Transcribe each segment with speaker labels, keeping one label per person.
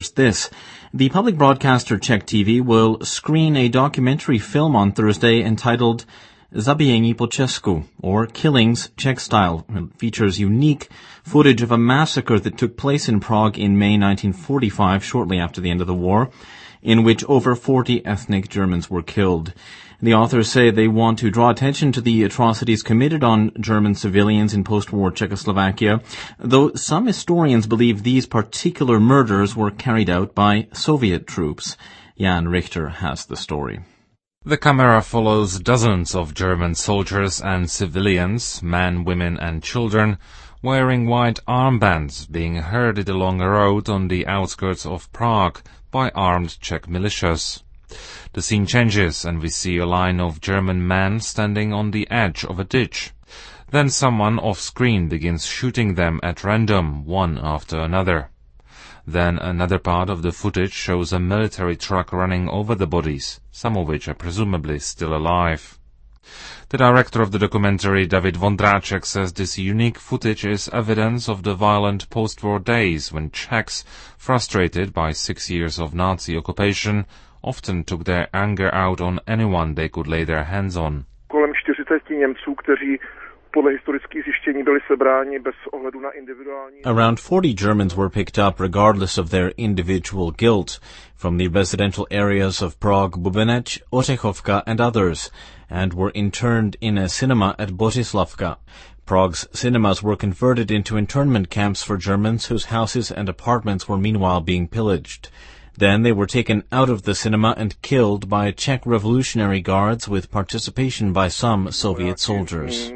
Speaker 1: This. The public broadcaster Czech TV will screen a documentary film on Thursday entitled Zabíjení po Česku, or Killings Czech Style. It features unique footage of a massacre that took place in Prague in May 1945, shortly after the end of the war, in which over 40 ethnic Germans were killed. The authors say they want to draw attention to the atrocities committed on German civilians in post-war Czechoslovakia, though some historians believe these particular murders were carried out by Soviet troops. Jan Richter has the story.
Speaker 2: The camera follows dozens of German soldiers and civilians, men, women and children, wearing white armbands being herded along a road on the outskirts of Prague by armed Czech militias. The scene changes and we see a line of German men standing on the edge of a ditch. Then someone off-screen begins shooting them at random, one after another. Then another part of the footage shows a military truck running over the bodies, some of which are presumably still alive. The director of the documentary, David Vondráček, says this unique footage is evidence of the violent post-war days when Czechs, frustrated by 6 years of Nazi occupation, often took their anger out on anyone they could lay their hands on.
Speaker 3: Kolem 40 Němců, kteří podle historických zjištění byli sebráni bez ohledu na individuální.
Speaker 1: Around 40 Germans were picked up regardless of their individual guilt from the residential areas of Prague, Bubenec, Ořechovka and others, and were interned in a cinema at Bořislavka. Prague's cinemas were converted into internment camps for Germans whose houses and apartments were meanwhile being pillaged. Then they were taken out of the cinema and killed by Czech Revolutionary Guards with participation by some Soviet soldiers.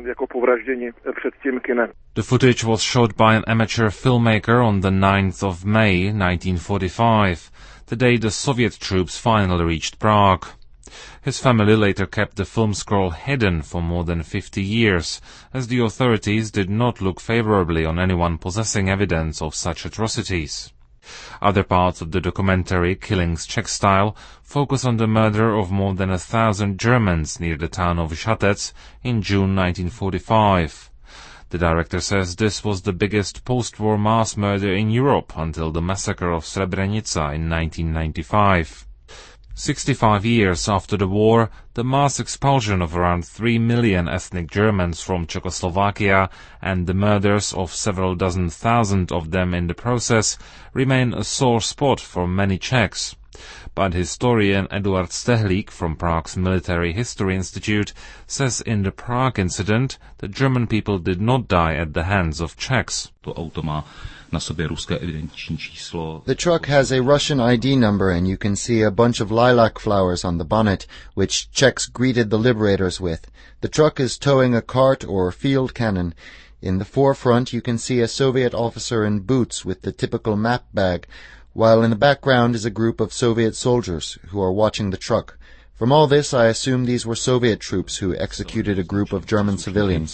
Speaker 2: The footage was shot by an amateur filmmaker on the 9th of May 1945, the day the Soviet troops finally reached Prague. His family later kept the film scroll hidden for more than 50 years, as the authorities did not look favorably on anyone possessing evidence of such atrocities. Other parts of the documentary, Killings Czech Style, focus on the murder of more than 1,000 Germans near the town of Žatec in June 1945. The director says this was the biggest post-war mass murder in Europe until the massacre of Srebrenica in 1995. 65 years after the war, the mass expulsion of around 3 million ethnic Germans from Czechoslovakia and the murders of several dozen thousand of them in the process remain a sore spot for many Czechs. But historian Eduard Stehlík from Prague's Military History Institute says in the Prague incident the German people did not die at the hands of Czechs.
Speaker 4: The truck has a Russian ID number and you can see a bunch of lilac flowers on the bonnet, which Czechs greeted the liberators with. The truck is towing a cart or field cannon. In the forefront you can see a Soviet officer in boots with the typical map bag, while in the background is a group of Soviet soldiers who are watching the truck. From all this, I assume these were Soviet troops who executed a group of German civilians.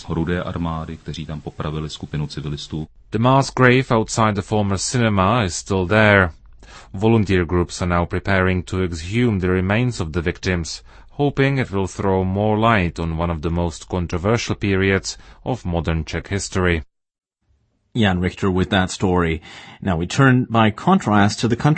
Speaker 2: The mass grave outside the former cinema is still there. Volunteer groups are now preparing to exhume the remains of the victims, hoping it will throw more light on one of the most controversial periods of modern Czech history.
Speaker 1: Jan Richter with that story. Now we turn by contrast to the country